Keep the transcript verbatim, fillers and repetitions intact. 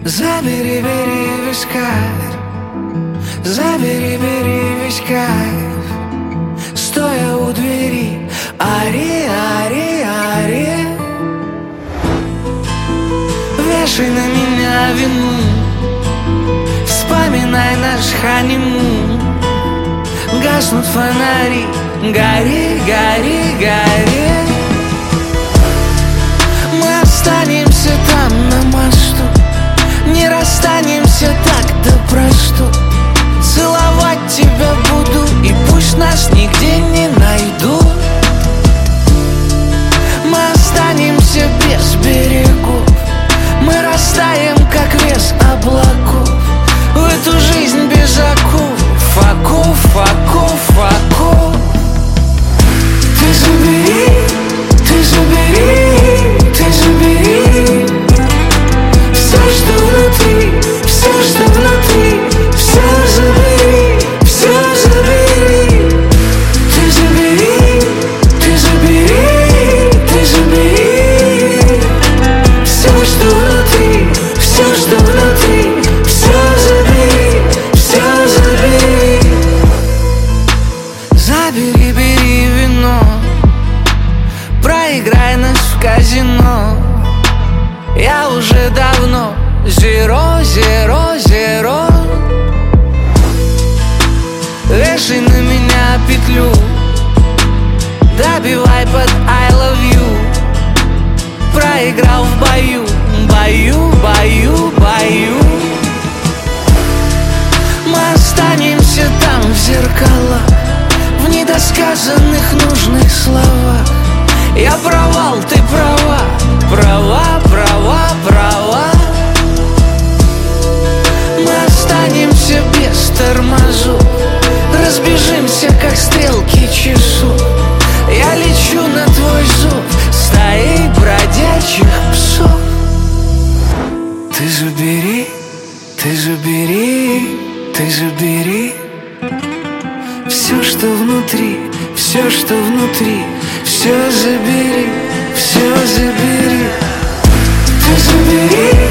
Забери, бери весь кайф, забери, бери весь кайф. Стоя у двери, ари, ари, ари. Вешай на меня вину, вспоминай наш ханимун. Гаснут фонари, гори, гори, гори. Мы останемся там на мосту, не расстанемся так, да про что. Целовать тебя буду, и пусть нас нигде не найдут. Мы останемся без берегов, мы растаем, как вес облаков. В эту жизнь без оков, оков, оков, оков. Ты забери, ты забери, ты забери все, что внутри, все, что внутри. Все забери, все забери. Ты забери, ты забери, ты забери все, что внутри, все, что внутри. Все забери, все забери. Забери, бери вино, проиграй нас в казино. Я уже давно zero, zero, zero. Вешай на меня петлю, добивай под I love you. Проиграл в бою, бою, бою, бою. Мы останемся там в зеркалах, в недосказанных нужных словах. Я провал, ты права, права, права, права. Мы останемся без тормозов, разбежимся, как стрелки часов. Я лечу на твой зов стаей бродячих псов. Ты забери, ты забери, ты забери все, что внутри, все, что внутри. Все забери, все забери. Ты забери.